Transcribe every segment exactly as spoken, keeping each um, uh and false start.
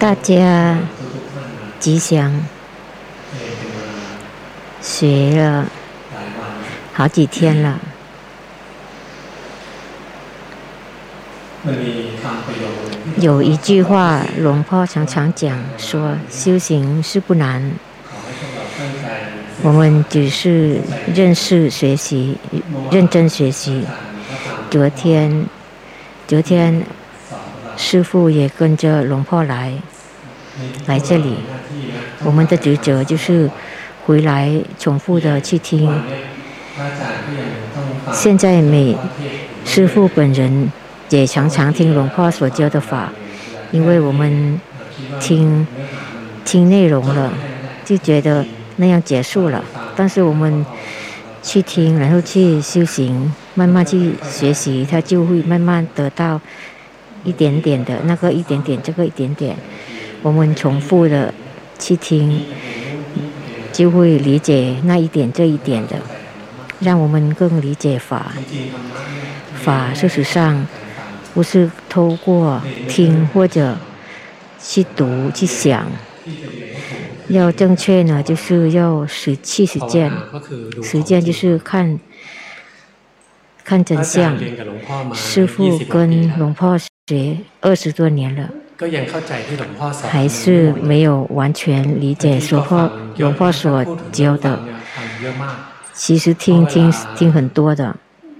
大家吉祥，学了好几天了。有一句话，龙婆常常讲说，修行是不难，我们只是认识学习，认真学习。昨天，昨天师父也跟着龙婆来，来这里。我们的职责就是回来重复的去听。现在每师父本人也常常听龙婆所教的法，因为我们听听内容了，就觉得那样结束了。但是我们去听，然后去修行，慢慢去学习，他就会慢慢得到一点点的那个一点点，这个一点点。我们重复的去听，就会理解那一点这一点的，让我们更理解法。法事实上不是透过听或者去读去想，要正确呢，就是要实去实践。实践就是看看真相。师父跟龙婆学二十多年了，还是没有完全理解所破龙婆所教的。其实听听听很多的，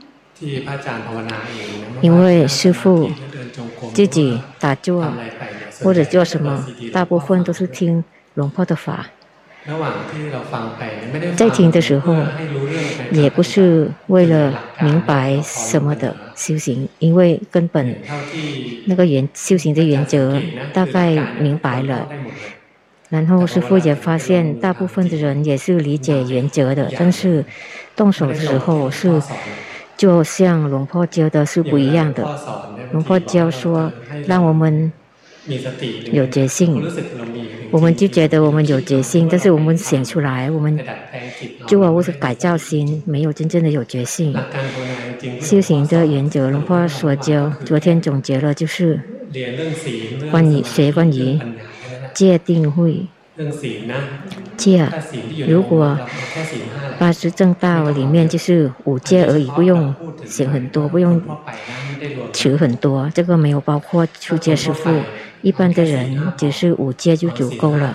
因为师父自己打坐或者做什么，大部分都是听龙婆的法。在听的时候，也不是为了明白什么的修行，因为根本那个原修行的原则大概明白了。然后师父也发现，大部分的人也是理解原则的，但是动手的时候是就像龙婆教的是不一样的。龙婆教说，让我们有决心，我们就觉得我们有决心，但是我们想出来，我们就啊，我是改造心，没有真正的有决心。修行的原则，龙婆所教，昨天总结了，就是关于学关于戒定慧。戒，如果八十正道里面就是五戒而已，不用想很多，不用持很多，这个没有包括出家师父。一般的人只是五戒就足够了，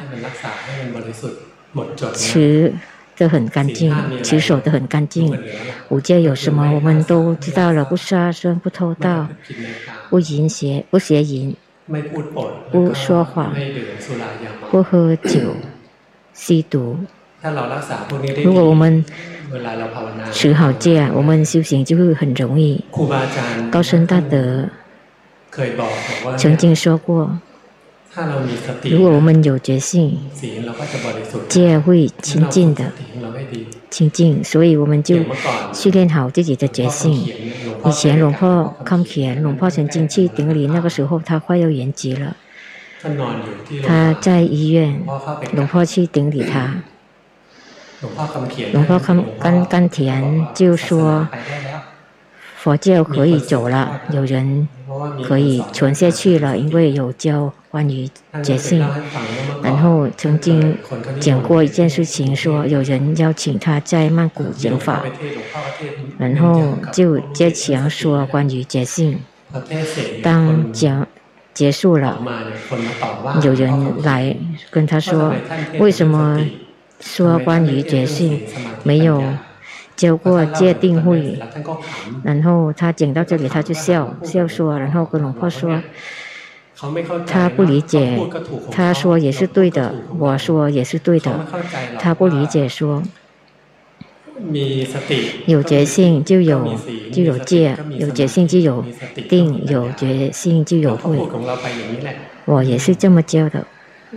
持得很干净，持守得很干净。五戒有什么我们都知道了，不杀生，不偷盗，不淫邪，不邪淫，不说谎，不喝酒，吸毒。如果我们持好戒，我们修行就会很容易。高僧大德曾经说过，如果我们有决心，戒会清净的，清净，所以我们就训练好自己的决心。以前龙婆康田，龙婆曾经去顶礼，那个时候他快要圆寂了，他在医院，龙婆去顶礼他，龙婆康甘甘田就说，佛教可以走了，有人可以传下去了，因为有教关于觉性。然后曾经讲过一件事情，说有人邀请他在曼谷讲法，然后就接强说关于觉性。当讲结束了，有人来跟他说，为什么说关于觉性没有教过戒定慧？然后他讲到这里，他就笑笑说，然后跟龙婆说，他不理解，他说也是对的，我说也是对的，他不理解说，有决心就有就有戒，有决心就有定，有决心就有慧。我也是这么教的。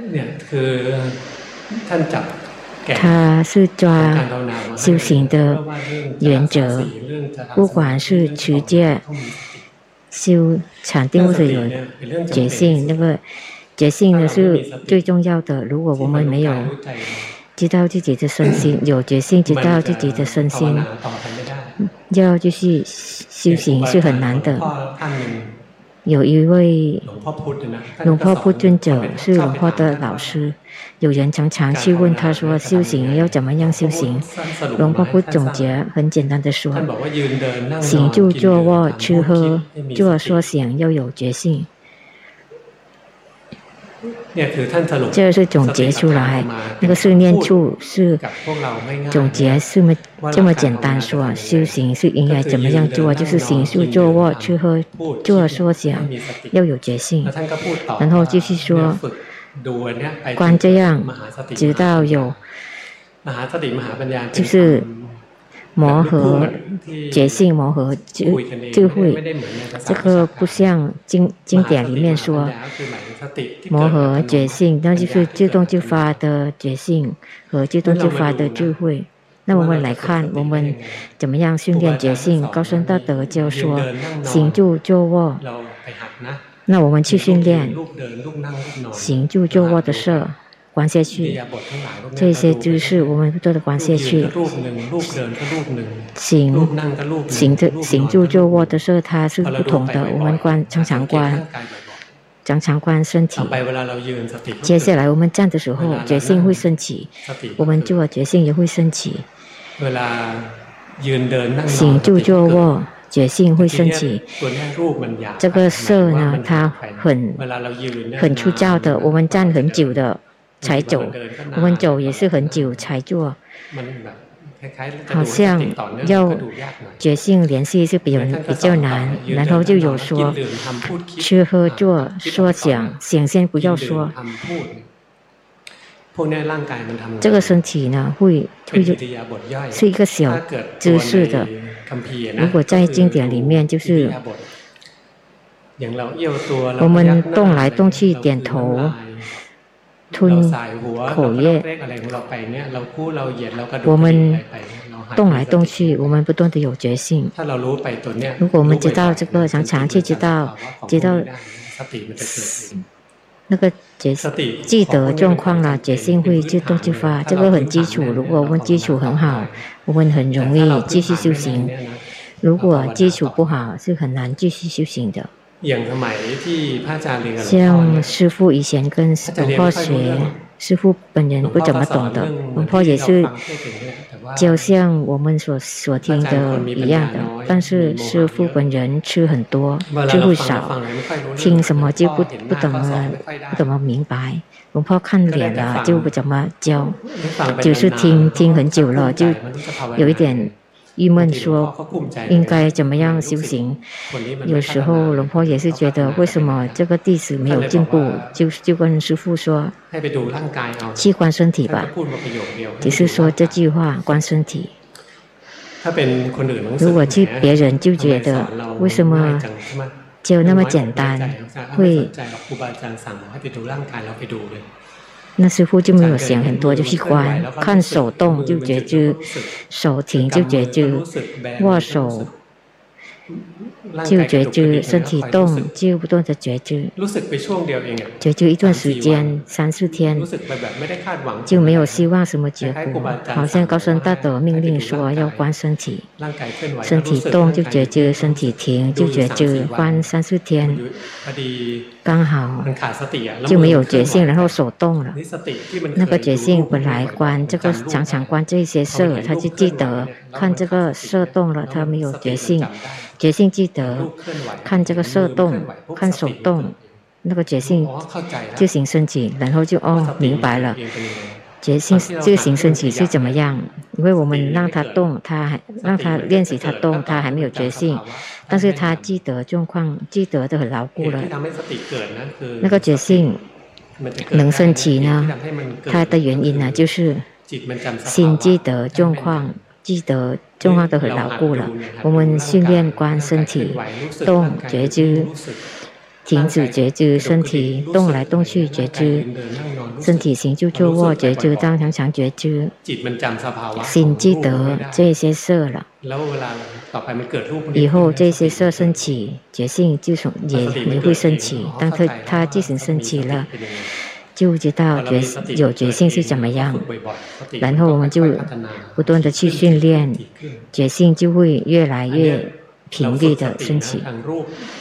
他是抓修行的原则，不管是持戒、修禅定或者有觉性，那个觉性呢是最重要的。如果我们没有知道自己的身心，有决心知道自己的身心，要继续修行是很难的。 有一位龙婆พุ尊者是龙婆的老师，有人常常去问他说修行要怎么样修行。龙婆พุ总结很简单的说，行住坐卧吃喝坐说想要有决心，这是总结出来，那个是念处是总结是么这么简单说，修行是应该怎么样做，就是行住坐卧吃喝坐说想要有决心，然后继续说观这样直到有就是磨合觉性，磨合智智慧，这个不像经经典里面说磨合觉性，那就是自动自发的觉性和自动自发的智慧。那我们来看我们怎么样训练觉性。高僧大德就说行住坐卧，那我们去训练行住坐卧的事观下去，这些姿势我们不断的观下去，行行着行住坐卧的事它是不同的，我们观常常观常常观身体。接下来我们站的时候觉性会升起，我们坐觉性也会升起，行住坐卧觉性会升起。这个色呢它很很粗糙的，我们站很久的才走，我们走也是很久才做，好像要觉性联系是比人比较难。然后就有说吃喝坐说想，想先不要说，这个身体呢会会是一个小姿势的。如果在经典里面就是我们动来动去点头吞口业，我们动来动去，我们不断的有觉性。如果我们知道这个，常常去知道知道那个觉记得状况了，觉性会自动自发，这个很基础。如果我们基础很好，我们很容易继续修行。如果基础不好，是很难继续修行的。像师父以前跟龙婆学，师父本人不怎么懂的，龙婆也是就像我们所所听的一样的，但是师父本人吃很多，智慧少，听什么就不不怎么不怎么明白。龙婆看脸了就不怎么教，就是听听很久了，就有一点郁闷，说应该怎么样修行。有时候龙婆也是觉得为什么这个弟子没有进步，就就跟师父说去观身体吧，只是说这句话观身体。如果去别人就觉得为什么就那么简单，会那师父就没有想很多，就去观，看手动就觉知，手停就觉知，握手就觉知，身体动就不断的觉知，觉知一段时间，三四天就没有希望什么结果。好像高僧大德命令说要观身体，身体动就觉知，身体停就觉知，观三四天，刚好就没有觉性，然后手动了。那个觉性本来观这个常常观这些色，他就记得看这个色动了，他没有觉性，觉性记得看这个色动，看手动，那个觉性就行升起，然后就哦明白了，觉性就行升起是怎么样。因为我们让他动，他还让他练习他动，他还没有觉性，但是他记得状况，记得的很牢固了。那个觉性能升起呢，它的原因呢就是心记得状况，记得状况都很牢固了。我们训练观身体动觉知，停止觉知，身体动来动去觉知，身体行住坐卧觉知，当常常觉知，心记得这些色了。以后这些色升起，觉性就也也会升起。当它它即使升起了，就知道觉有觉性是怎么样，然后我们就不断的去训练，觉性就会越来越频率的升起。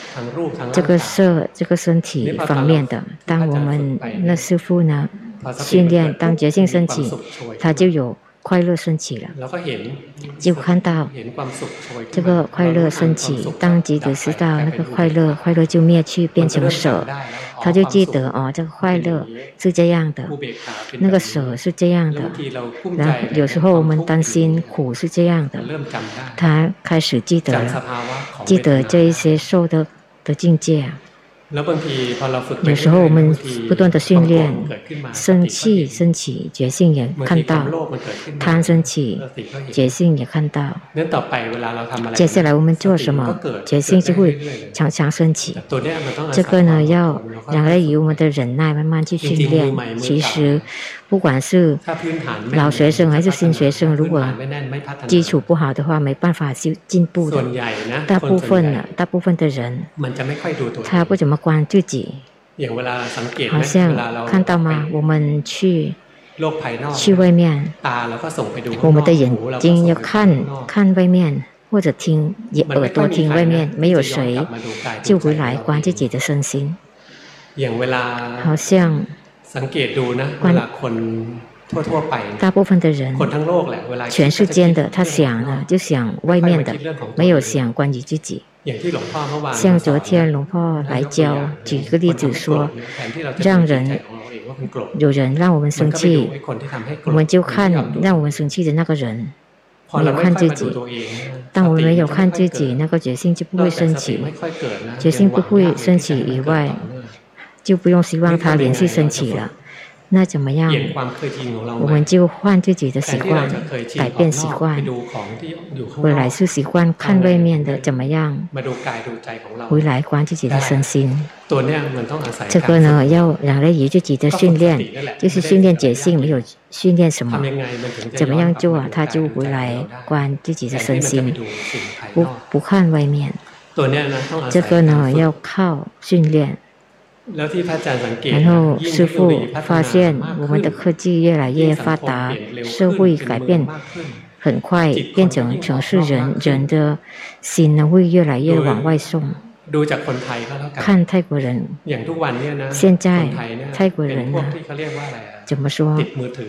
这个色这个身体方面的。当我们那师父呢训练，当觉性升起，他就有快乐升起了，就看到这个快乐升起。当即只知道那个快乐，快乐就灭去，变成舍，他就记得哦，这个快乐是这样的，那个舍是这样的。然后有时候我们担心苦是这样的，他开始记得了，记得这一些受的的境界啊。有时候我们不断的训练，生气升起，觉性也看到；贪升起，觉性也看到。接下来我们做什么，觉性就会常常升起。这个呢，要两个以我们的忍耐慢慢去训练。其实，不管是老学生还是新学生，如果基础不好的话，没办法去进步的。大部分呢，大部分的人，他不怎么观自己，好像看到吗？我们去去外面，我们的眼睛要看看外面，或者听耳朵听外面，没有谁就回来观自己的身心。好像观大部分的人，全世界的他想呢，就想外面的，没有想关于自己。像昨天龙婆来教，举个例子说，让人有人让我们生气，我们就看让我们生气的那个人，没有看自己。当我们没有看自己，那个觉性就不会升起，觉性不会升起以外，就不用希望它连续升起了。那怎么样？我们就换自己的习惯，改变习惯。回来是习惯看外面的怎么样，回来观自己的身心。这个呢，要仰赖于自己的训练，就是训练觉性，没有训练什么。怎么样做啊？他就回来观自己的身心，不不看外面。这个呢，要靠训练。然后师父发现我们的科技越来越发达，社会改变很快，变成城市人，人的心呢会越来越往外送。看泰国人，现在泰国人呢怎么说，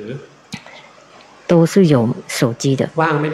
都是有手机的，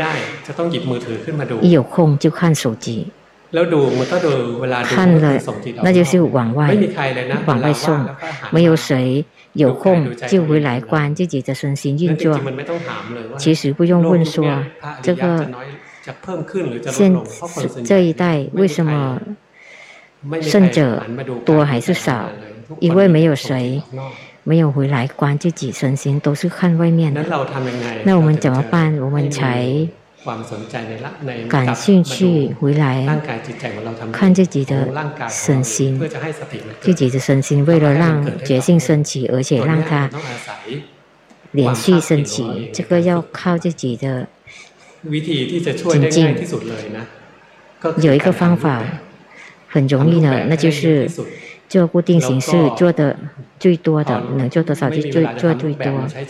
一有空就看手机。看了，那就是往外往外送，没有谁有空就回来观自己的身心运作。其实不用问说，这个现这一代为什么圣者多还是少？因为没有谁没有回来观自己身心，都是看外面的。那我们怎么办？我们才感兴趣回来看自己的身心，自己的身心为了让觉性升起，而且让它连续升起，这个要靠自己的精进。有一个方法很容易呢，那就是做固定形式，做的最多的，能做多少就做做最多。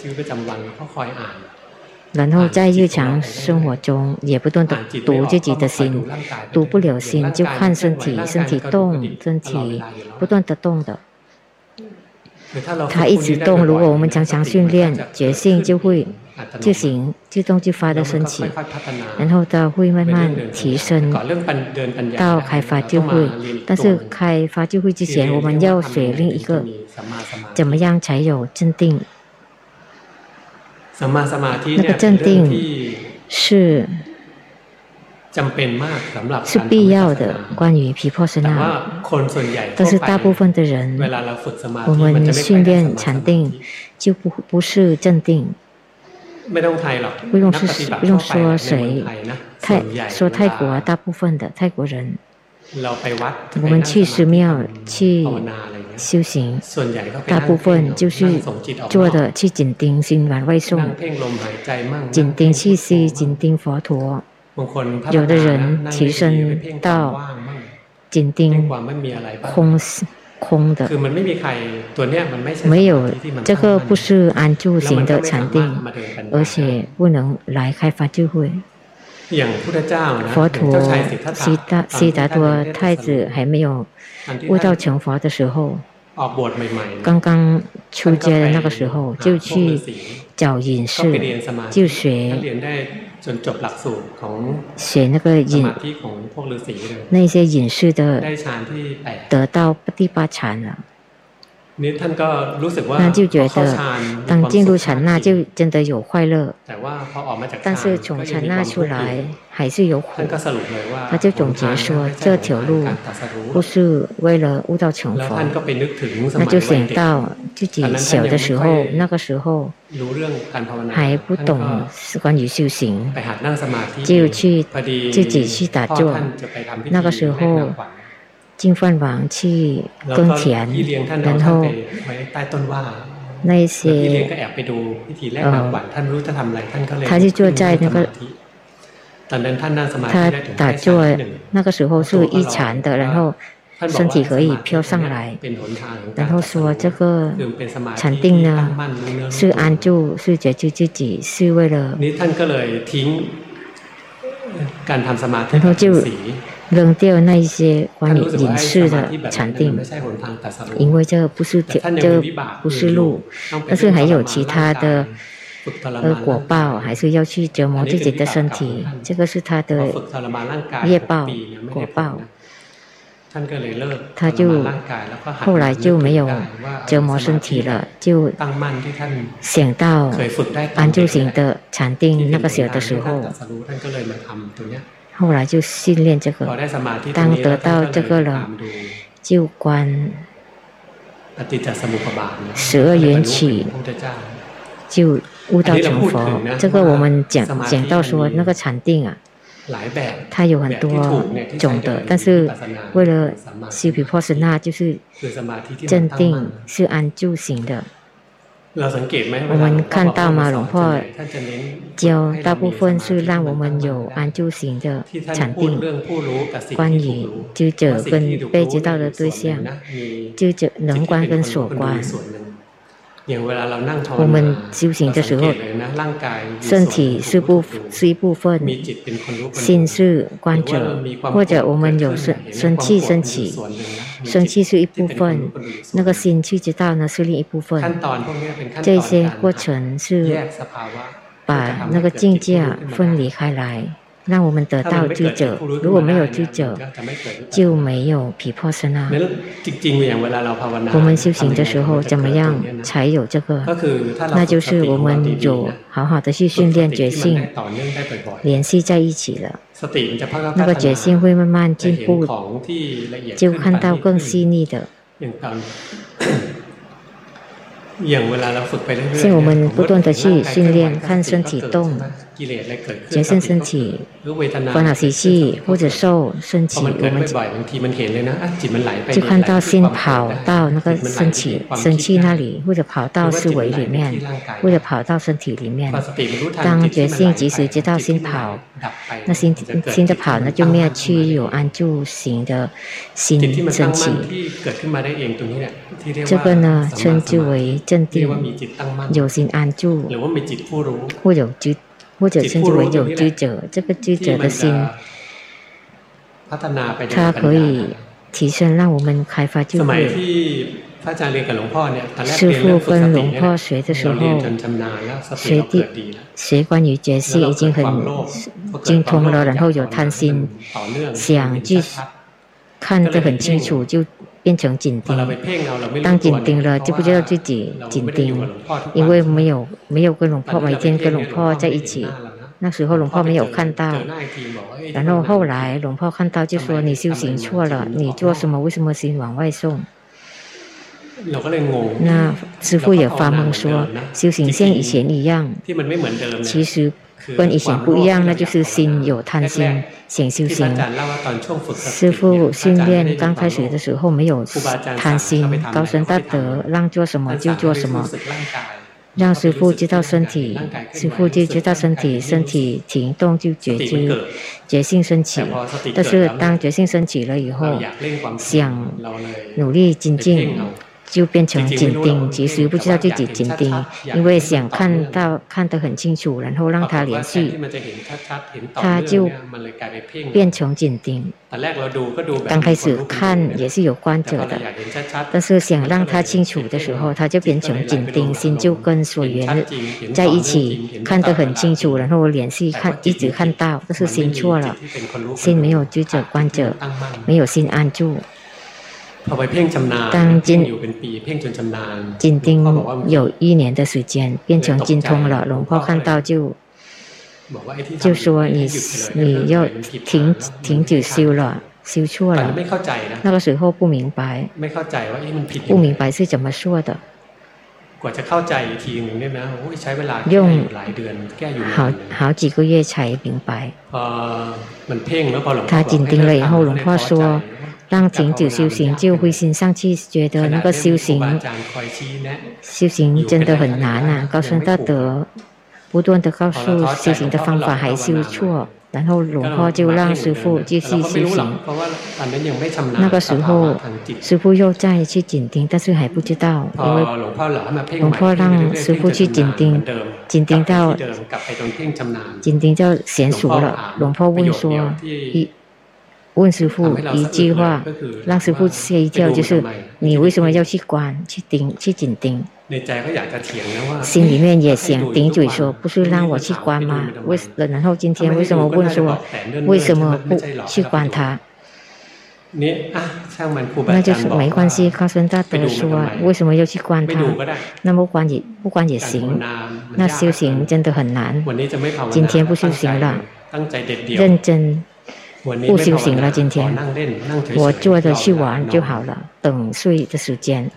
然后在日常生活中也不断的读自己的心，读不了心就看身体，身体动，身体不断的动的，它一直动。如果我们常常训练，觉性就会自行自动自发的升起，然后它会慢慢提升到开发智慧。但是开发智慧之前，我们要学另一个，怎么样才有镇定？那个镇定是是必要的，关于毗婆舍那。但是大部分的人，我们训练禅定就不不是镇定。不用是不用说谁，泰说泰国大部分的泰国人，我们去寺庙去修行，大部分就是做的去紧盯心往外送，紧盯气息，紧盯佛陀。有的人提升到紧盯空空的，没有这个不是安住型的禅定，而且不能来开发智慧。 佛陀悉达悉达多太子还没有悟道成佛的时候，刚刚出家的那个时候，就去找隐士，就学学那个隐那些隐士的得到第八禅了。那就觉得当进入禅那就真的有快乐，但是从禅那出来还是有苦。他就总结说这条路不是为了悟道成佛。那就想到自己小的时候，那个时候还不懂关于修行，就去自己去打坐。那个时候净饭王去耕田，然后那些呃，他就坐在那个，他打坐那个时候是一禅的，然后身体可以飘上来，然后说这个禅定呢是安住，是觉知自己，是为了，然后就扔掉那一些关于隐士的禅定，因为这个不是这个不是路，但是还有其他的呃果报，还是要去折磨自己的身体，这个是他的业报果报。他就后来就没有折磨身体了，就想到安住型的禅定。那个小的时候，后来就训练这个，当得到这个了，就观十二缘起，就悟道成佛。这个我们讲讲到说那个禅定啊，它有很多种的，但是为了修毗婆舍那，就是镇定是安住型的。我们看到吗？龙婆教大部分是让我们有安住型的禅定，关于知者跟被知道的对象，知者能观跟所观。我们修行的时候，身体是部是一部分，心是观者，或者我们有生生气升起，生气是一部分，那个心去知道呢是另一部分。这些过程是把那个境界分离开来，让我们得到知者。如果没有知者，就没有毗婆舍那。我们修行的时候怎么样才有这个？那就是我们有好好的去训练觉性，联系在一起了，那个觉性会慢慢进步，就看到更细腻的。像我们不断的去训练，看身体动，觉性身体，烦恼习气或者受升起，我们就看到心跑到那个升起生气那里，或者跑到思维里面，或者跑到身体里面。当觉性及时知道心跑，那心心的跑呢就灭去，有安住型的心升起。这个呢称之为镇定，有心安住，或有知，或者称之为有知者。这个知者的心，它可以提升，让我们开发智慧。师父跟龙婆学的时候，学的学关于觉性已经很精通了，然后有贪心，想去看得很清楚，就变成紧盯。当紧盯了，就不知道自己紧盯，因为没有没有跟龙婆每天跟龙婆在一起。那时候龙婆没有看到，然后后来龙婆看到就说你修行错了，你做什么？为什么心往外送？那师父也发梦说，修行像以前一样，其实跟以前不一样，那就是心有贪心，想修行。师父训练刚开始的时候没有贪心，高僧大德让做什么就做什么，让师父知道身体，师父就知道身体，身体停动就觉知，觉性升起。但是当觉性升起了以后，想努力精进， 就变成紧盯，其实不知道自己紧盯，因为想看到看得很清楚，然后让他连续，他就变成紧盯。刚开始看也是有观者的，但是想让他清楚的时候，他就变成紧盯，心就跟所缘在一起，看得很清楚，然后连续看，一直看到，但是心错了，心没有居者观者，没有心安住。当紧紧盯有一年的时间，变成精通了，龙婆看到就就说你你要停停止修了，修错了。那个时候不明白，不明白是怎么说的。用好好几个月才明白。他紧盯了以后，龙婆说。让停止修行，就灰心丧气，觉得那个修行修行真的很难啊！高僧大德不断的告诉修行的方法还修错，然后龙婆就让师父继续修行。那个时候师父又再去紧盯，但是还不知道，因为龙婆让师父去紧盯，紧盯到紧盯到娴熟了。龙婆问说一。问师父一句话，让师父吓一跳，就是你为什么要去观、去盯、去紧盯？心里面也想顶嘴说，不是让我去观吗？为然后今天为什么问说，为什么不去观他？那就是没关系。高僧大德说，为什么要去观他？那么观也不观也行。那修行真的很难。今天不修行了，认真。不修行了，今天我坐着去玩就好了，等睡的时间。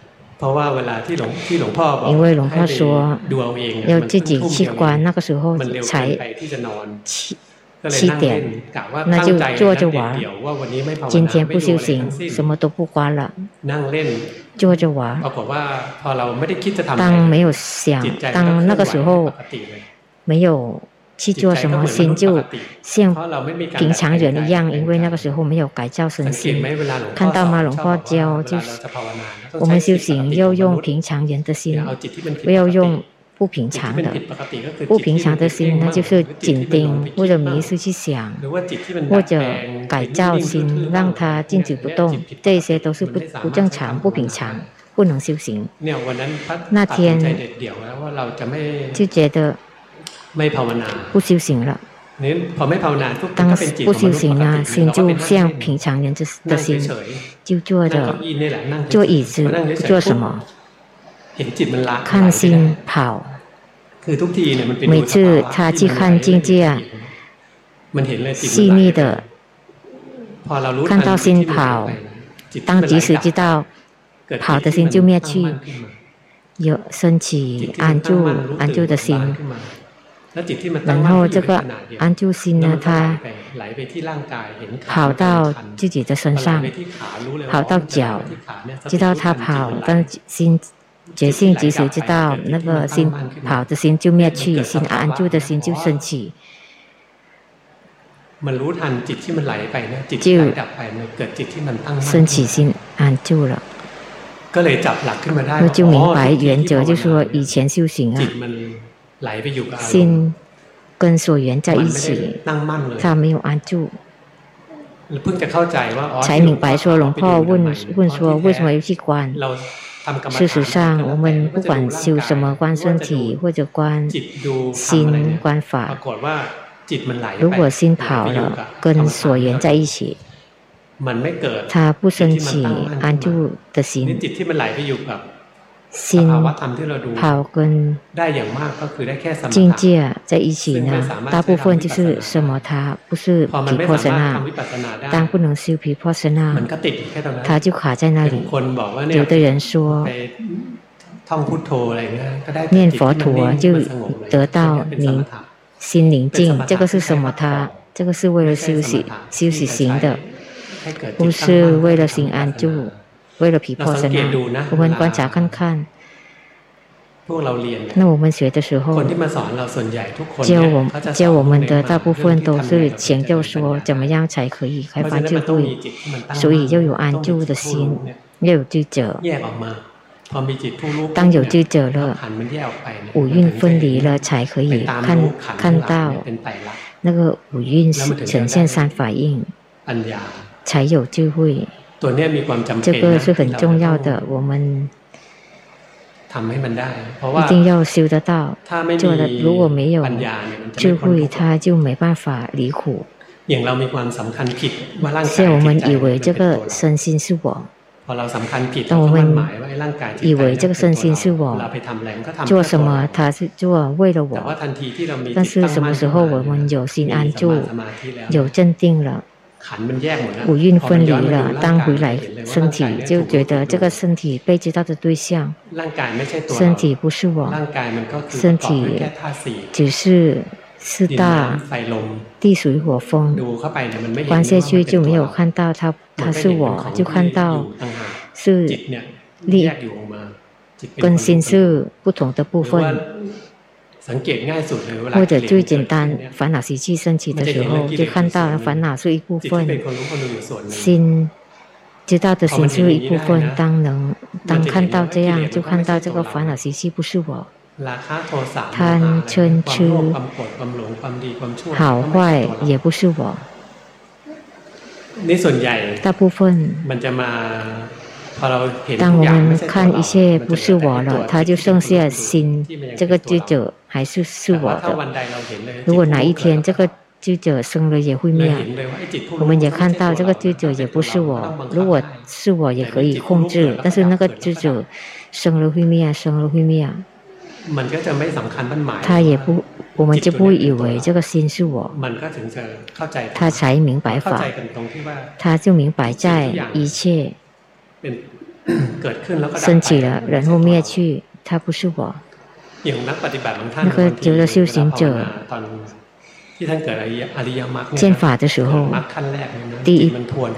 因为龙婆说要自己去观，那个时候才七七点，那就坐着玩。今天不修行，什么都不观了，坐着玩。当没有想，当那个时候没有。去做什么心就像平常人一样，因为那个时候没有改造身心。看到吗？龙婆教就是我们修行要用平常人的心，不要用不平常的。不平常的心，那就是紧盯或者迷失去想，或者改造心，让它静止不动，这些都是不不正常、不平常，不能修行。那天就觉得。不修行了，当不修行了，心就像平常人的心，就坐着坐椅子，不做什么，看心跑。每次他去看境界，细腻的看到心跑，当即时知道跑的心就灭去，有升起安住安住的心。然后这个安住心呢，它跑到自己的身上，跑到脚，知道它跑，但心觉性即使知道那个心跑的心就灭去，心安住的心就升起，就升起心安住了。那就明白原则，就说以前修行啊。心跟所缘在一起，他没有安住，才明白说龙婆问问说为什么要去观？事实上，我们不管修什么，观身体或者观心、观法，如果心跑了，跟所缘在一起，他不升起安住的心。心跑跟境界在一起呢，大部分就是什么他不是毗婆舍那，当不能修毗婆舍那，他就卡在那里。有的人说念佛陀就得到宁心宁静，这个是什么他？这个是为了休息休息行的，不是为了心安住。为了毗婆舍那，我们观察看看。那我们学的时候，教我教我们的大部分都是强调说，怎么样才可以开发智慧，所以要有安住的心，要有智者， 当有智者了，五蕴分离了，才可以看看到那个五蕴呈现三法印，才有智慧。这个是很重要的，我们一定要修得到。做的如果没有智慧，他就没办法离苦。现在我们以为这个身心是我，当我们以为这个身心是我，做什么他是做为了我，但是什么时候我们有心安住，有镇定了，五蕴分离了，当回来身体就觉得这个身体被知道的对象，身体不是我，身体只是四大地水火风，观下去就没有看到它，它是我，就看到是力跟心是不同的部分。或者最简单，烦恼习气升起的时候，就看到烦恼是一部分，心知道的心是一部分。当能当看到这样，就看到这个烦恼习气不是我。贪嗔痴好坏也不是我。大部分当我们看一切不是我了，他就剩下心，这个智者还是是我的。如果哪一天这个智者生了也会灭，我们也看到这个智者也不是我。如果是我也可以控制，但是那个智者生了会灭，生了会灭，他也不，我们就不会以为这个心是我，他才明白法，他就明白在一切升起了，然后灭去，它不是我。那个有的修行者见法的时候，第一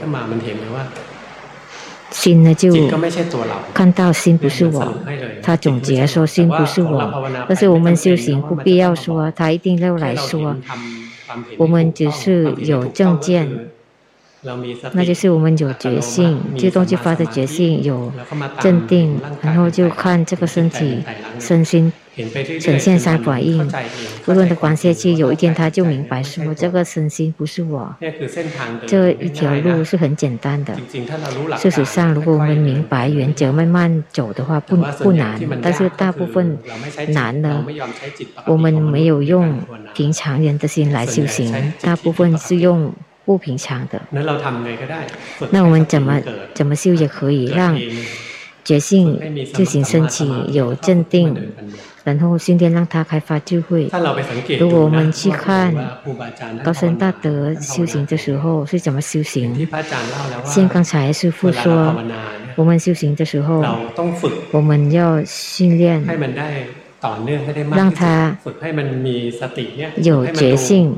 心呢就看到心不是我，他总结说心不是我。但是我们修行不必要说，他一定要来说，我们只是有正见。那就是我们有决心，自动就发的决心，有镇定，然后就看这个身体、身心呈现三法印，不断的观下去，有一天他就明白说，这个身心不是我。这一条路是很简单的。事实上，如果我们明白原则，慢慢走的话，不不难。但是大部分难呢，我们没有用平常人的心来修行，大部分是用不平常的。那我们怎么怎么修也可以让觉性自行升起，有镇定，然后训练让他开发智慧。如果我们去看高僧大德修行的时候是怎么修行，像刚才师父说，我们修行的时候，我们要训练让他有觉性，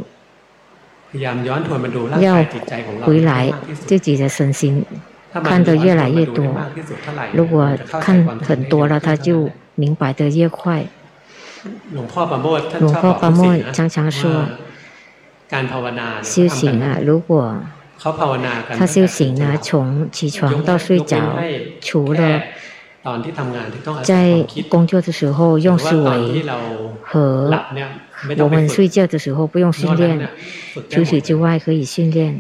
要回来自己的身心看得越来越多。如果看很多了，他就明白得越快。หลวงพ่อปราโมทย์常常说，修行啊，如果他修行呢，从起床到睡着，除了在工作的时候用思维和我们睡觉的时候不用训练，除此之外可以训练。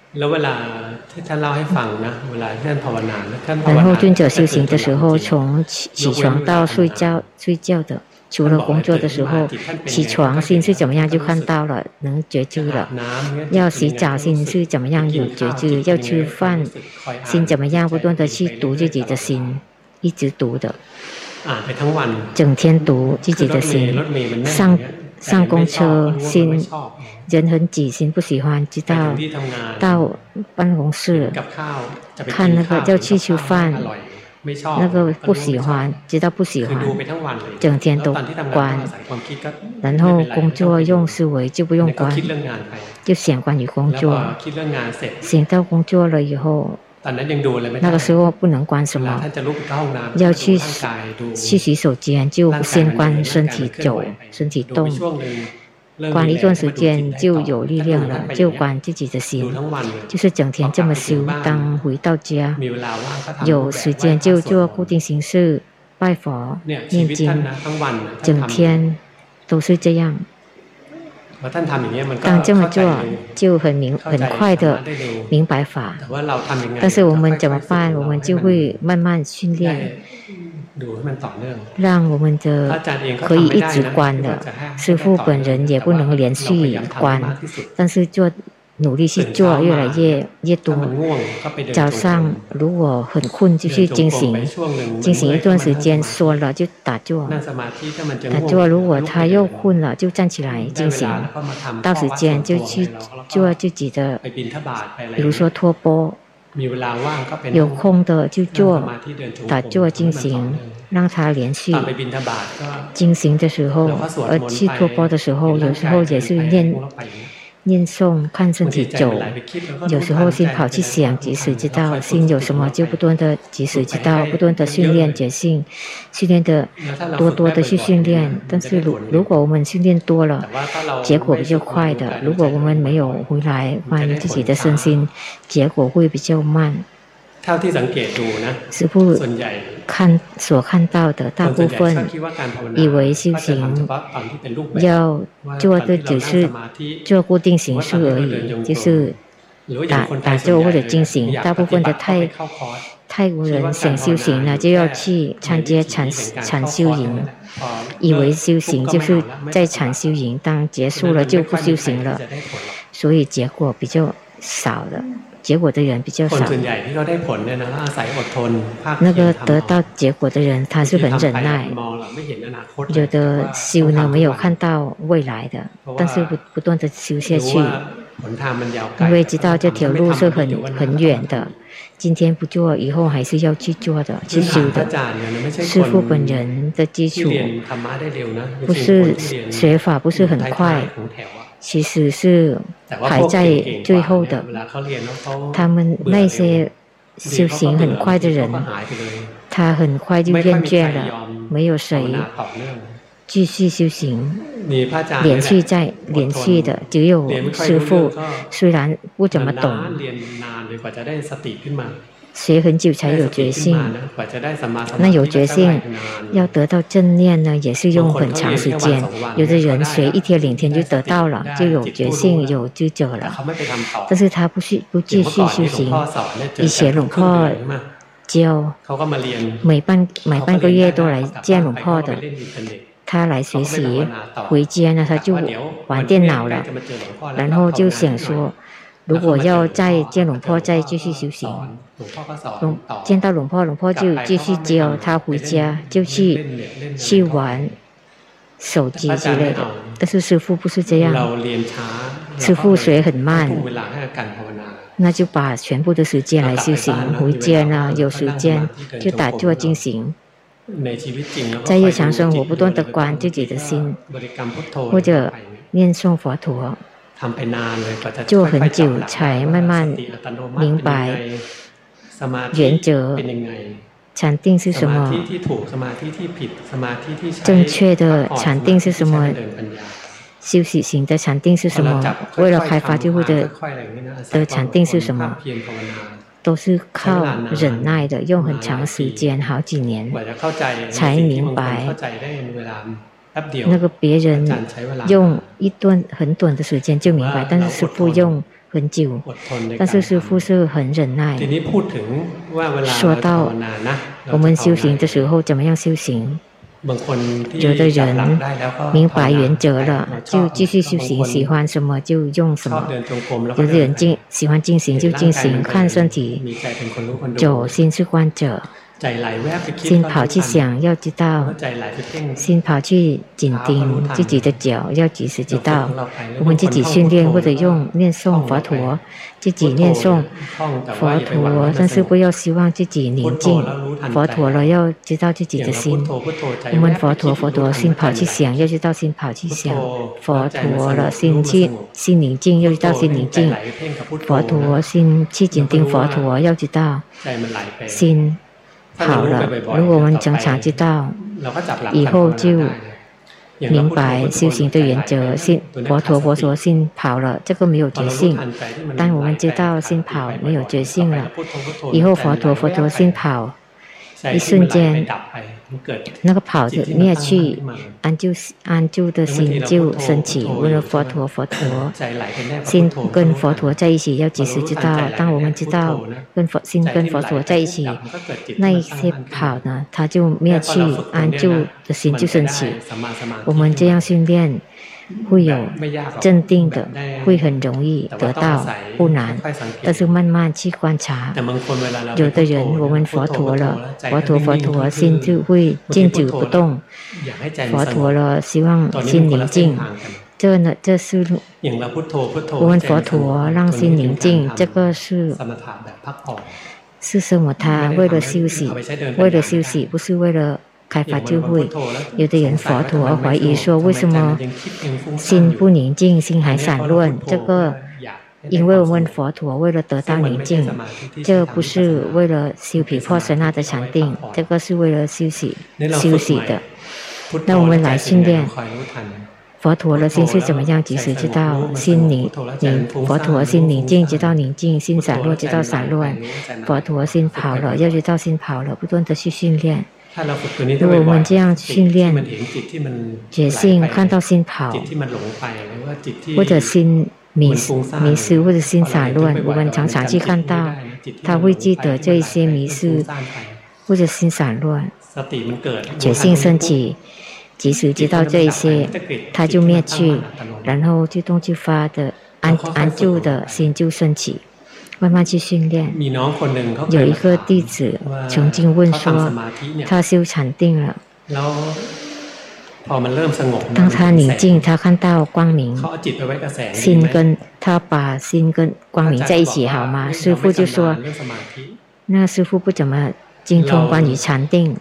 然后尊者修行的时候，从起起床到睡觉睡觉的，除了工作的时候，起床心是怎么样就看到了，能觉知了。要洗澡心是怎么样有觉知，要吃饭心怎么样，不断的去读自己的心，一直读的，整天读自己的心。上上公车心人很挤，心不喜欢，知道到办公室看那个要去吃饭，那个不喜欢，知道不喜欢，整天都关。然后工作用思维就不用关，就想关于工作，想到工作了以后，那个时候不能关什么，要去去洗手间就先关身体走，身体动，关一段时间就有力量了，就关自己的心，就是整天这么修。当回到家有时间就做固定形式， 拜佛念经，整天都是这样。当这么做，就很明很快的明白法。但是我们怎么办？我们就会慢慢训练，让我们的可以一直观的。师父本人也不能连续观，但是做努力去做，越来越越多。早上如果很困，就去进行，进行一段时间，说了就打坐，打坐。如果他又困了，就站起来进行。到时间就去做自己的，比如说托钵，有空的就做打坐进行，让他连续进行的时候，而去托钵的时候，有时候也是念。念诵看身体走，有时候心跑去想，及时知道心有什么就不断的及时知道，不断的训练觉性，训练的多多的去训练。但是如如果我们训练多了，结果比较快的；如果我们没有回来关于自己的身心，结果会比较慢。师父看所看到的大部分以为修行要做的只是做固定形式而已，就是打打坐或者进行。大部分的泰泰国人想修行呢，就要去参加禅禅修营，以为修行就是在禅修营，当结束了就不修行了，所以结果比较少的。结果的人比较少，那个得到结果的人他是很忍耐，有的修呢没有看到未来的，但是不不断的修下去，因为知道这条路是很很远的，今天不做，以后还是要去做的，去修的。师父本人的基础不是学法，不是很快。其实是排在最后的，他们那些修行很快的人，他很快就厌倦了，没有谁继续修行，连续在连续的，只有师父，虽然不怎么懂，学很久才有觉性，那有觉性要得到正念呢，也是用很长时间。有的人学一天两天就得到了，就有觉性有知者了，但是他不是不继续修行。以前หลวงพ่อ教每半每半个月都来见หลวงพ่อ的，他来学习，回家呢他就玩电脑了，然后就想说。如果要再见หลวงพ่อ再继续修行，见到หลวงพ่อหลวงพ่อ就继续教他回家就去去玩手机之类的。但是师父不是这样，师父学很慢，那就把全部的时间来修行。回家呢有时间就打坐进行，在日常生活不断的观自己的心，或者念诵佛陀。做很久才慢慢明白原则，禅定是什么，正确的禅定是什么，修习型的禅定是什么，为了开发智慧的的禅定是什么，都是靠忍耐的，用很长时间好几年才明白。那个别人用一段很短的时间就明白，但是师父用很久，但是师父是很忍耐。说到我们修行的时候怎么样修行，有的人明白原则了就继续修行，喜欢什么就用什么，有的人进喜欢进行就进行，看身体走，心是观者，心跑去想要知道，心跑去紧盯自己的脚要及时知道。我们自己训练或者用念诵佛陀，自己念诵佛陀，但是不要希望自己宁静，佛陀了要知道自己的心。我们佛陀佛陀心跑去想，要知道心跑去想，佛陀了心去心宁静，要知道心宁静，佛陀心去紧盯佛陀，要知道心好了。如果我们常常知道，以后就明白修行的原则。心佛陀佛陀心跑了，这个没有觉性。当我们知道心跑没有觉性了，以后佛陀佛陀心跑， 一瞬间那个跑的灭去，安住安住的心就升起。为了佛陀，佛陀心跟佛陀在一起，要及时知道。当我们知道跟佛心跟佛陀在一起，那一些跑呢，它就灭去，安住的心就升起。我们这样训练会有镇定的，会很容易得到，不难。但是慢慢去观察，有的人我们佛陀了，佛陀佛陀心就会静止不动。佛陀了，希望心宁静。这呢，这是我们佛陀让心宁静，这个是是什么？他为了休息，为了休息，不是为了开发智慧。有的人佛陀怀疑说，为什么心不宁静，心还散乱？这个因为我们佛陀为了得到宁静，这不是为了修毗婆舍那的禅定，这个是为了休息休息的。那我们来训练佛陀的心是怎么样，及时知道心宁宁，佛陀心宁静，知道宁静；心散乱，知道散乱。佛陀心跑了，要知道心跑了，不断的去训练。如果我们这样训练，觉性看到心跑，或者心迷迷失，或者心散乱，我们常常去看到，他会记得这一些迷失或者心散乱，觉性升起。即使知道这一些，它就灭去，然后自动就发的安安住的心就升起，慢慢去训练。有一个弟子曾经问说，他修禅定了，当他宁静，他看到光明，心跟他把心跟光明在一起，好吗？师父就说，那师父不怎么精通关于禅定，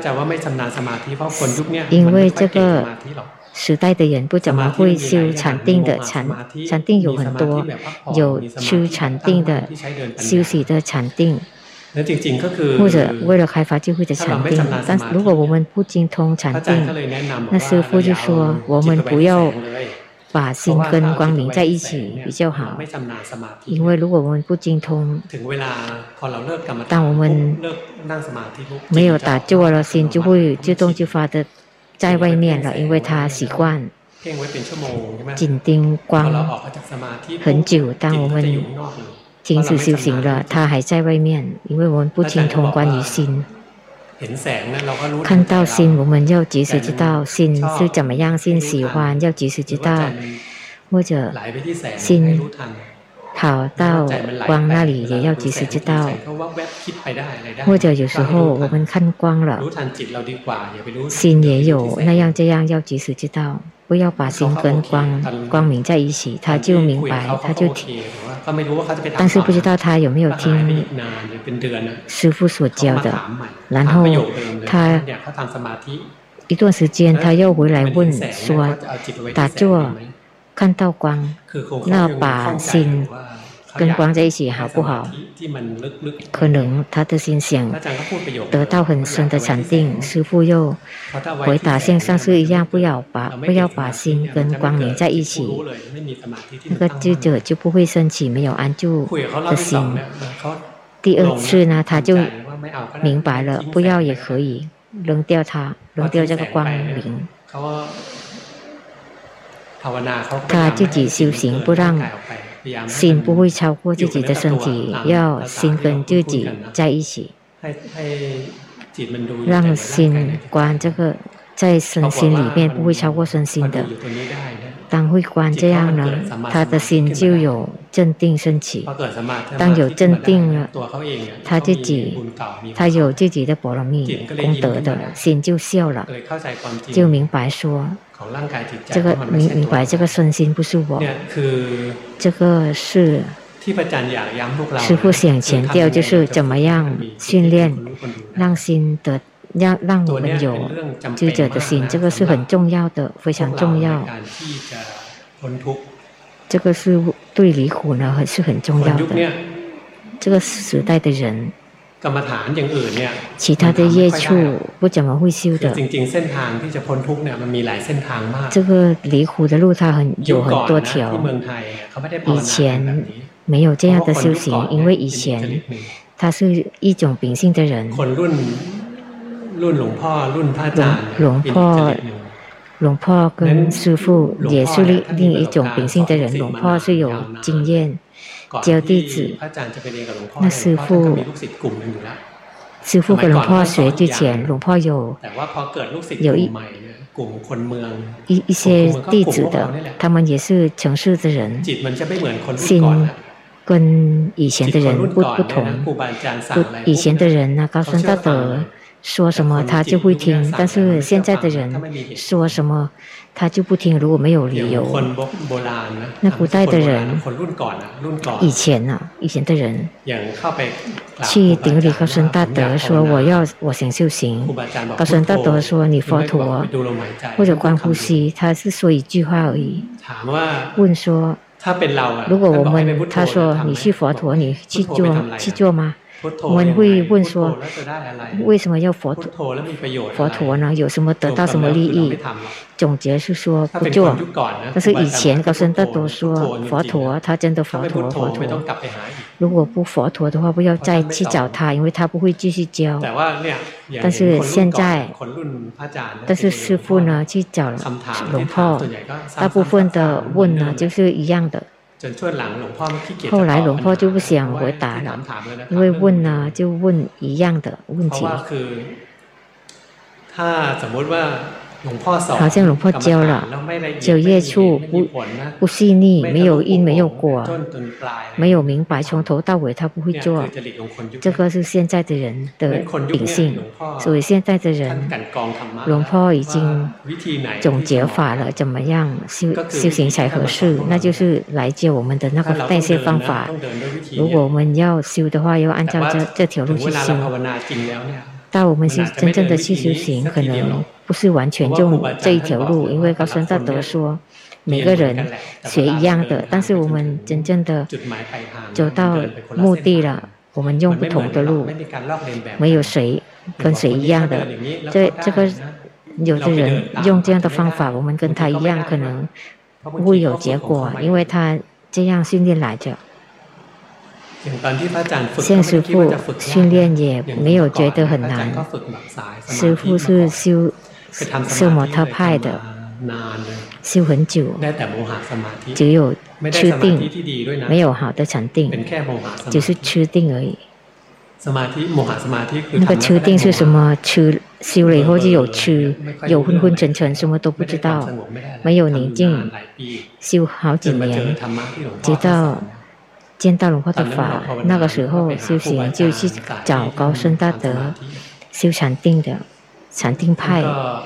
因为这个时代的人不怎么会修禅定的。禅禅定有很多，有修禅定的、休息的禅定，或者为了开发智慧的禅定。但如果我们不精通禅定，那师父就说我们不要把心跟光明在一起比较好，因为如果我们不精通，当我们没有打坐了，心就会自动就发的在外面了，因为他习惯紧盯光很久。当我们停止修行了，他还在外面，因为我们不精通关于心。看到心，我们要及时知道心是怎么样，心喜欢要及时知道，或者心跑到光那里也要及时知道，或者有时候我们看光了，心也有那样这样，要及时知道，不要把心跟光光明在一起，他就明白，他就听，但是不知道他有没有听师父所教的，然后他一段时间他又回来问说，打坐看到光，那把心跟光在一起好不好？可能他的心想得到很深的禅定，师父又回答像上次一样，不要把不要把心跟光明在一起，那个智者就不会升起没有安住的心。第二次呢，他就明白了，不要也可以扔掉它，扔掉这个光明。他自己修行，不让心不会超过自己的身体，要心跟自己在一起，让心观这个在身心里面不会超过身心的。当会观这样呢，他的心就有镇定升起。当有镇定了，他自己他有自己的波罗蜜功德的心就笑了，就明白说，这个明明白这个身心不是我，这个是师父想强调，就是怎么样训练让心得让让我们有智者的心，这个是很重要的，非常重要。这个是对离苦呢是很重要的。这个时代的人，其他的业处不怎么会修的。这个离苦的路，它很有很多条。以前没有这样的修行，因为以前他是一种秉性的人。 龙婆龙婆跟师父也是另另一种秉性的人。龙婆是有经验教弟子，那师父师父跟龙婆学之前，龙婆有有一一一些弟子的，他们也是城市的人，心跟以前的人不不同。不，以前的人呢，高僧大德说什么他就会听，但是现在的人说什么他就不听，如果没有理由。那古代的人，以前啊，以前的人去顶礼高僧大德说我要我想修行，高僧大德说你佛陀或者观呼吸，他是说一句话而已。问说如果我们他说你是佛陀，你去做去做吗？我们会问说为什么要佛陀佛陀呢？有什么得到什么利益？总结是说不做。但是以前高僧大德说佛陀，他真的佛陀佛陀，如果不佛陀的话，不要再去找他，因为他不会继续教。但是现在，但是师父呢去找龙婆，大部分的问呢就是一样的。后来龙婆就不想回答了，因为问呢就问一样的问题。好像龙婆教了九业处不不细腻，没有因没有果，没有明白，从头到尾他不会做。这个是现在的人的秉性，所以现在的人，龙婆已经总结法了，怎么样修修行才合适？那就是来教我们的那个代谢方法。如果我们要修的话，要按照这这条路去修。到我们是真正的去修行，可能不是完全用这一条路，因为高僧大德说每个人学一样的，但是我们真正的走到目的了，我们用不同的路，没有谁跟谁一样的。这这个有的人用这样的方法，我们跟他一样，可能不会有结果，因为他这样训练来着。像师父训练也没有觉得很难，师父是修修摩他派的，修很久，只有吃定，没有好的禅定，只是吃定而已。那个吃定是什么？吃修了以后就有吃，有昏昏沉沉，什么都不知道，没有宁静，修好几年，直到见到龙婆的法，那个时候修行就去找高僧大德修禅定的禅定派，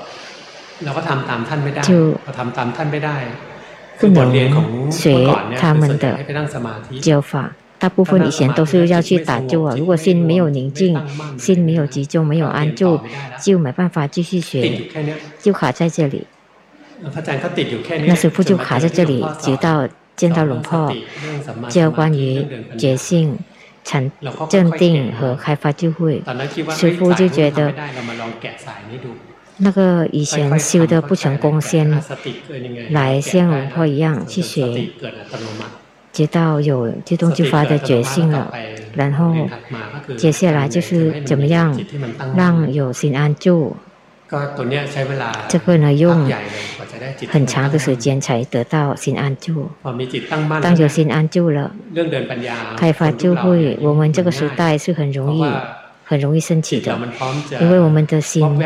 就不能学他们的教法。大部分以前都是要去打坐啊，如果心没有宁静，心没有集中，没有安住，就没办法继续学，就卡在这里。那师父就卡在这里，直到见到龙婆教关于觉性、禅正定和开发智慧，师父就觉得那个以前修的不成功，先来像龙婆一样去学，直到有自动自发的觉性了，然后接下来就是怎么样让有心安住。这个呢，用很长的时间才得到心安住。当有心安住了，开发智慧，我们这个时代是很容易、很容易升起的，因为我们的心，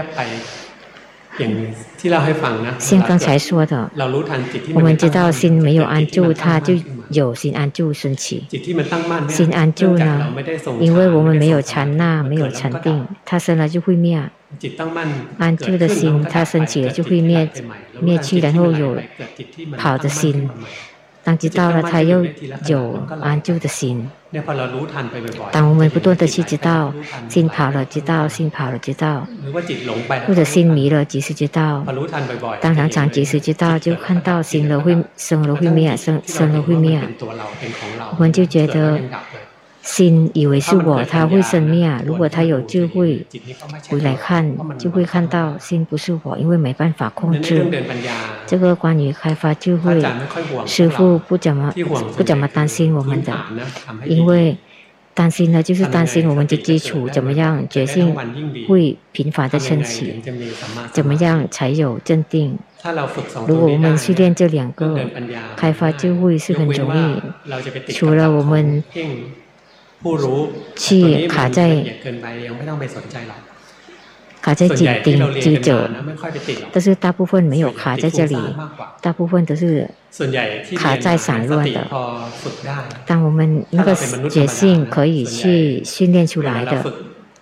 像刚才说的，我们知道心没有安住，它就有心安住升起。心安住呢，因为我们没有禅那，没有禅定，它生了就会灭。安住的心，它升起了就会灭灭去，然后有跑的心。当知道了，它又有安住的心。当我们不断的去知道，心跑了知道，心跑了知道，或者心迷了及时知道。当常常及时知道，就看到心了会生了会灭，生生了会灭，我们就觉得心以为是我，它会生灭。如果它有智慧回来看，就会看到心不是我，因为没办法控制。这个关于开发智慧，师父不怎么不怎么担心我们的，因为担心呢，就是担心我们的基础怎么样，决心会频繁的升起，怎么样才有镇定。如果我们训练这两个，开发智慧是很容易。除了我们去卡在卡在紧盯执着，但是大部分没有卡在这里，大部分都是卡在散乱的。当我们那个觉性可以去训练出来的，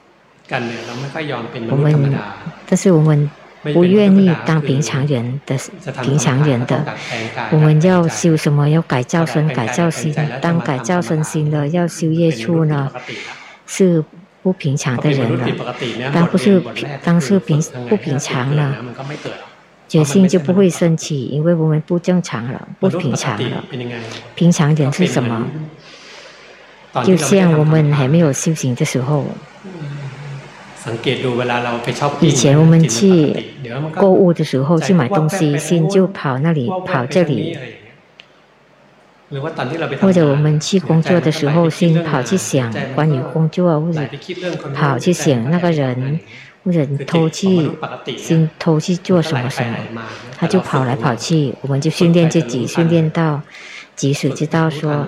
我们，但是我们不愿意当平常人的平常人的，我们要修什么？要改造身、改造心。当改造身心了，要修业处呢，是不平常的人了。当不是当是平不平常了，觉性就不会升起，因为我们不正常了，不平常了。平常人是什么？就像我们还没有修行的时候。以前我们去购物的时候，去买东西，心就跑那里跑这里，或者我们去工作的时候，心跑去想关于工作，或者跑去想那个人，或者偷去心偷去做什么什么，他就跑来跑去，我们就训练自己，训练到即使知道说。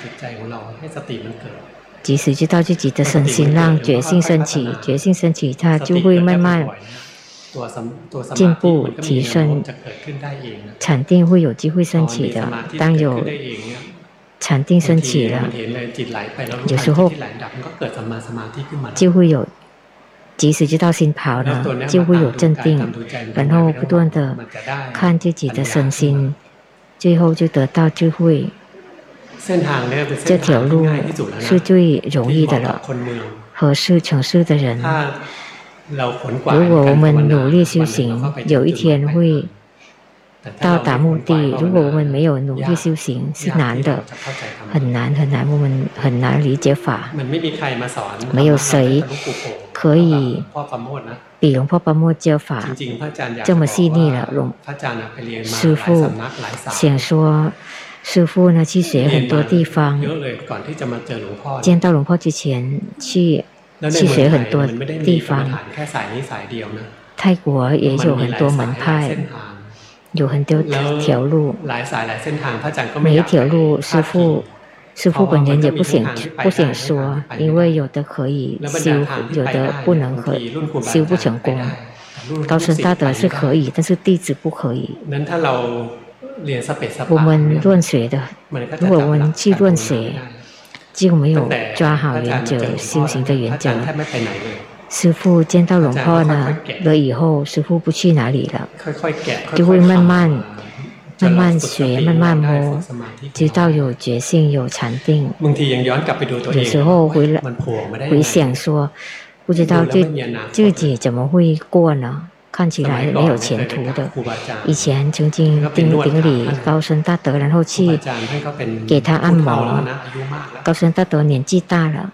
即使知道自己的身心，让觉性升起，觉性升起，它就会慢慢进步提升，禅定会有机会升起的。当有禅定升起了，有时候就会有，即使知道心跑了，就会有镇定，然后不断的看自己的身心，最后就得到智慧。这条路是最容易的了，合适城市的人。如果我们努力修行，有一天会到达目的。如果我们没有努力修行，是难的，很难很难，我们很难理解法。没有谁可以比龙婆巴莫教法这么细腻了。龙师父想说。师父呢去学很多地方，见到龙婆之前去去学很多地方。泰国也有很多门派，有很多条路，每一条路师父师父本人也不想不想说，因为有的可以修，有的不能可修不成功。高僧大德是可以，但是弟子不可以。我们乱学的，如果我们去乱学，就没有抓好原则，修行的原则。师父见到龙婆呢了以后，师父不去哪里了，就会慢慢慢慢学，慢慢摸，直到有觉性，有禅定。有时候回来回想说，不知道自自己怎么会过呢？看起来没有前途的。以前曾经顶顶礼高僧大德，然后去给他按摩。高僧大德年纪大了，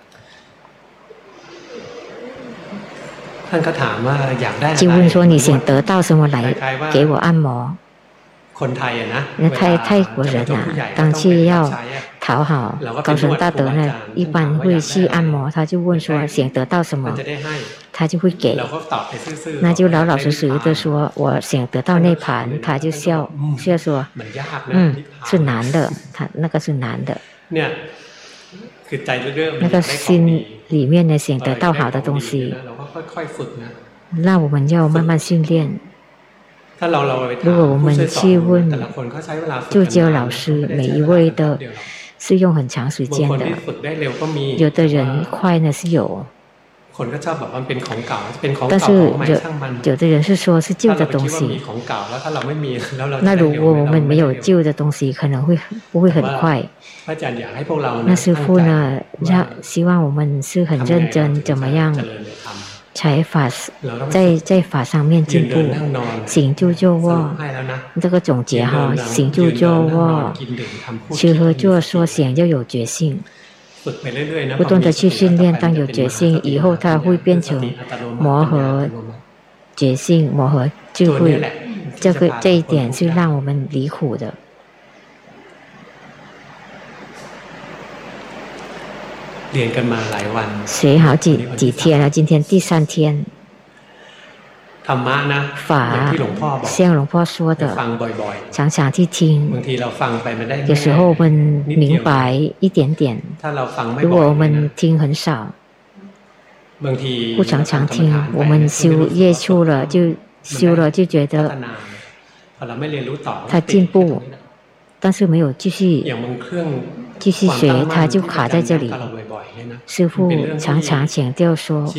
就问说：“你想得到什么来给我按摩？”那泰泰国人啊，当去要讨好高僧大德呢，一般会去按摩。他就问说想得到什么，他就会给。那就老老实实的说，我想得到涅槃，他就笑笑说，嗯，是难的，他那个是难的。那个心里面呢，想得到好的东西，那我们要慢慢训练。如果我们去问助教老师，每一位的是用很长时间的，有的人快呢是有，但是有有的人是说是旧的东西。那如果我们没有旧的东西，可能会不会很快。那师父呢，让希望我们是很认真，怎么样？才法在在法上面进步，行住坐卧，这个总结哈，行住坐卧，吃喝坐说想要有决心，不断的去训练，当有决心以后，它会变成磨合决心，磨合智慧，这个这一点是让我们离苦的。 学好几几天了，今天第三天。法像หลวงพ่อ说的，常常去听。有时候我们明白一点点，如果我们听很少，不常常听，我们修业处了就修了就觉得他进步，但是没有继续继续学，他就卡在这里。师父常常强调说，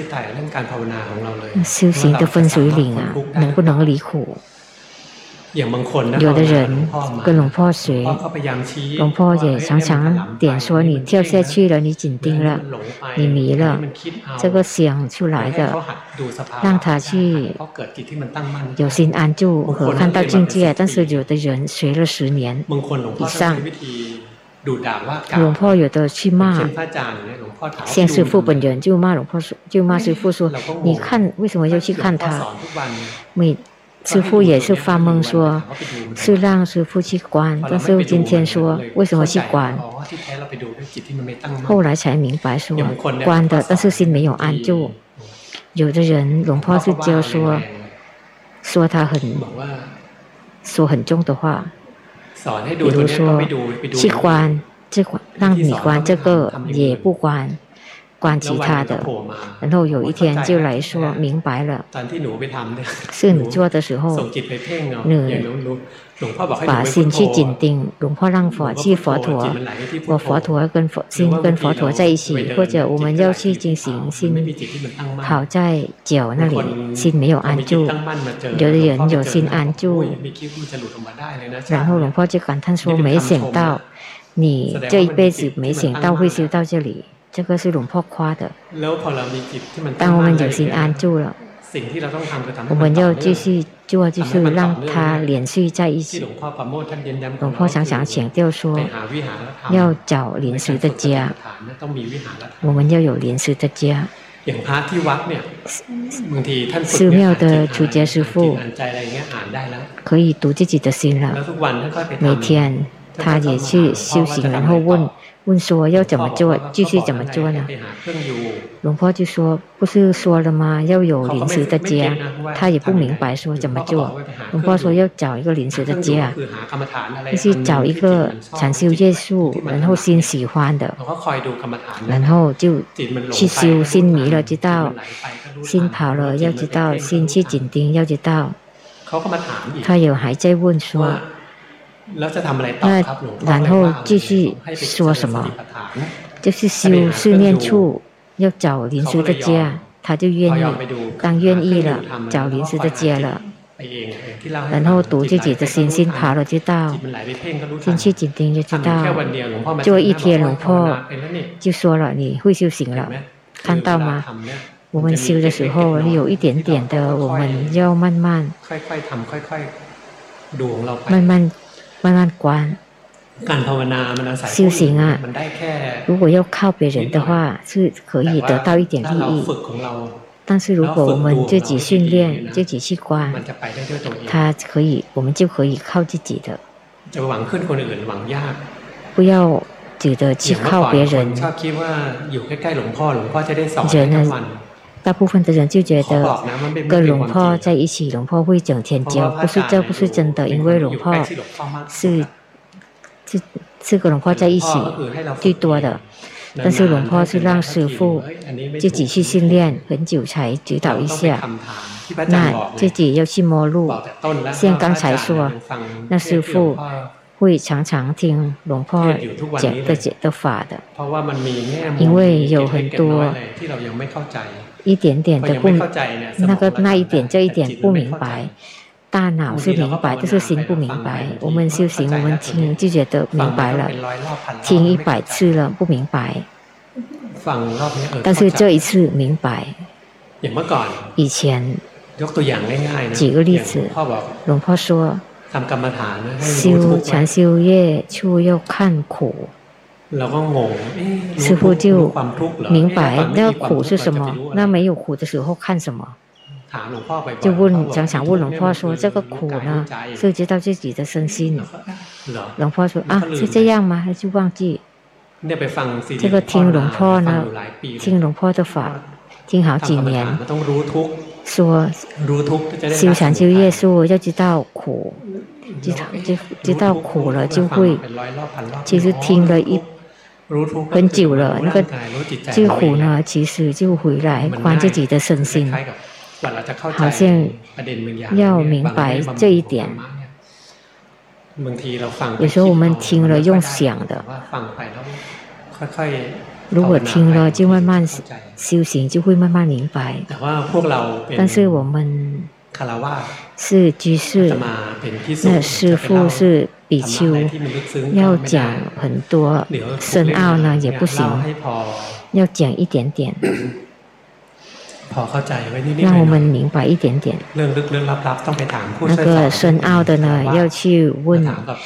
修行的分水岭啊，能不能离苦？有的人跟หลวงพ่อ学，หลวงพ่อ也常常点说，你跳下去了，你紧盯了，你迷了，这个想出来的，让他去有心安住和看到境界。但是有的人学了十年以上，หลวงพ่อ有的去骂，像师父本人就骂หลวงพ่อ，就骂师父说，你看为什么要去看他？每师父也是发懵说，是让师父去观，但是今天说为什么去观？后来才明白说观的，但是心没有安住。有的人หลวงพ่อ是教说，说他很说很重的话，比如说去观，这让你观这个也不观。观其他的，然后有一天就来说明白了，是你做的时候，你把心去紧盯，หลวงพ่อ让佛去佛陀，我佛陀跟佛心跟佛陀在一起，或者我们要去进行心跑在脚那里，心没有安住，有的人有心安住，然后หลวงพ่อ就感叹说，没想到你这一辈子没想到会修到这里。这个是หลวงพ่อ夸的。当我们有心安住了，我们要继续做，就是让它连续在一起。หลวงพ่อ常常强调说，要找临时的家，我们要有临时的家。寺庙的出家师父可以读自己的心了，每天他也去修行，然后问。问说要怎么做，继续怎么做呢？หลวงพ่อ就说，不是说了吗？要有临时的家，他也不明白说怎么做。หลวงพ่อ说要找一个临时的家，就是找一个禅修业术，然后心喜欢的，然后就去修。心迷了知道，心跑了要知道，心去紧盯要知道。他有还在问说。那然后继续说什么？就是修四念处，要找临时的家，他就愿意，当愿意了，找临时的家了。然后读自己的心，心跑了知道，心去紧盯就知道。做一天，หลวงพ่อ就说了，你会修行了，看到吗？我们修的时候有一点点的，我们要慢慢，慢慢。慢慢观，修行啊，如果要靠别人的话，是可以得到一点利益。但是如果我们自己训练，自己去观，它可以，我们就可以靠自己的。不要觉得去靠别人。人呢？大部分的人就觉得跟หลวงพ่อ在一起，หลวงพ่อ会整天教，不是，这不是真的，因为หลวงพ่อ是是是跟หลวงพ่อ在一起最多的，但是หลวงพ่อ是让师父自己去训练很久才指导一下，那自己要去摸路。像刚才说，那师父会常常听หลวงพ่อ讲的讲的法的，因为有很多。一点点的不，那个那一点这一点不明白，大脑是明白，但是心不明白。我们修行，我们听就觉得明白了，听一百次了不明白，但是这一次明白。以前举个例子，หลวงพ่อ说，修禅修业处要看苦。师父就明白那个苦是什么，那没有苦的时候看什么？就问，常常问หลวงพ่อ说，这个苦呢，是知道自己的身心。หลวงพ่อ说啊，是这样吗？他就忘记。 这个听龙婆呢，听龙婆的法，听好几年，说修禅修业术要知道苦，知道知知道苦了就会，其实听了一很久了，那个这个苦呢，其实就回来观自己的身心，好像要明白这一点。有时候我们听了用想的，如果听了就慢慢修行，就会慢慢明白。但是我们是居士，那师父是比丘，要讲很多深奥呢也不行，要讲一点点，让我们明白一点点。那个深奥的呢，要去问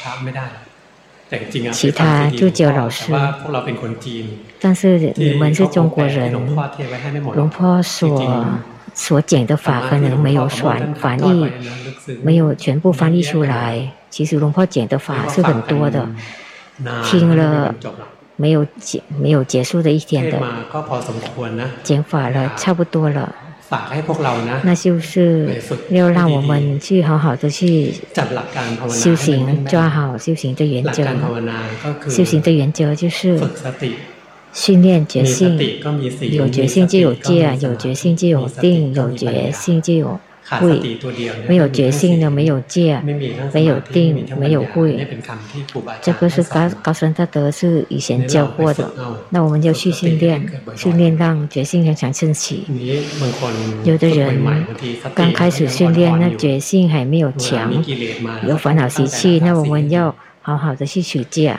其他就叫老师。但是你们是中国人，龙婆所所讲的法可能没有翻翻译，没有全部翻译出来。其实龙婆讲的法是很多的，听了没有结没有结束的一天的，讲法了差不多了。那就是要让我们去好好的去修行，抓好修行的原则。修行的原则就是训练觉性，有觉性就有戒，有觉性就有定，有觉性就有慧。没有觉性的，没有戒，没有定，没有慧。这个是高高僧大德是以前教过的。那我们就去训练，训练让觉性常常升起。有的人刚开始训练，那觉性还没有强，有烦恼习气，那我们要好好的去取戒。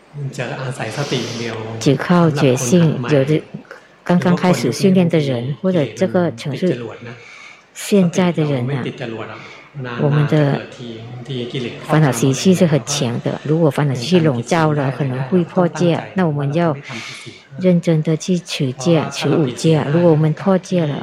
只靠觉性，有的刚刚开始训练的人，或者这个城市现在的人啊，我们的烦恼习气是很强的。如果烦恼习气笼罩了，可能会破戒。那我们要认真的去持戒，持五戒。如果我们破戒了，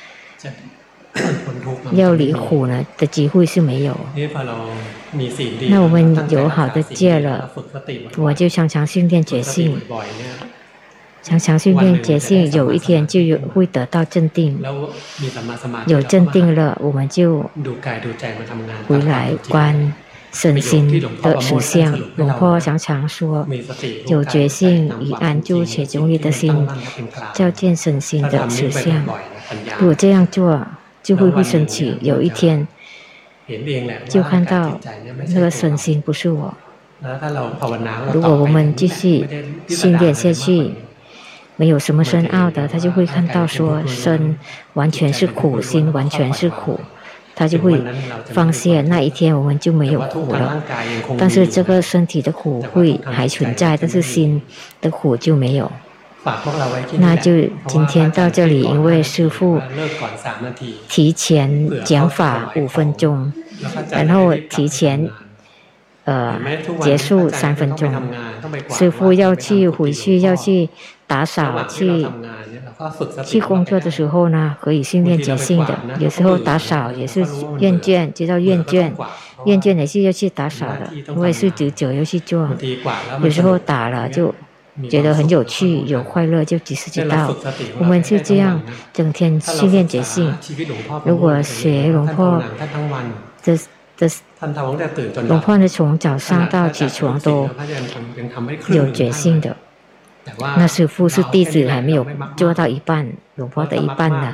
要离苦呢的机会是没有。那我们有好的戒了，我就常常训练觉性。常常训练觉性，有一天就有会得到镇定。有镇定了，我们就回来观身心的实相。龙婆常常说，有觉性以安住且中立的心，照见身心的实相。如果这样做，就会会升起。有一天，就看到那个身心不是我。如果我们继续训练下去，没有什么深奥的，他就会看到说身完全是苦，心完全是苦，他就会放下。那一天我们就没有苦了。但是这个身体的苦会还存在，但是心的苦就没有。那就今天到这里，因为师父提前讲法五分钟，然后提前呃结束三分钟。师父要去回去要去打扫，去去工作的时候呢，可以训练觉性的。有时候打扫也是厌倦，知道厌倦，厌倦也是要去打扫的，因为是久久要去做。有时候打了就觉得很有趣，有快乐，就及时知道。我们是这样整天训练觉性。如果学龙婆的的龙婆呢，从早上到起床都有觉性的。那师父是弟子，还没有做到一半，龙婆的一半呢。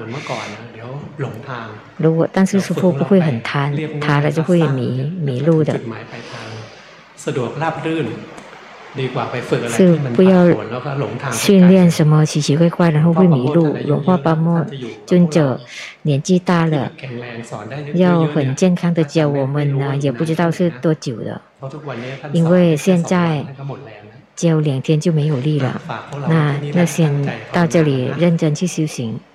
如果但是师父不会很贪，贪了就会迷迷路的。是不要训练什么奇奇怪怪，然后会迷路。龙婆巴莫尊者年纪大了，要很健康的教我们呢，也不知道是多久的，因为现在教两天就没有力了。那那先到这里认真去修行。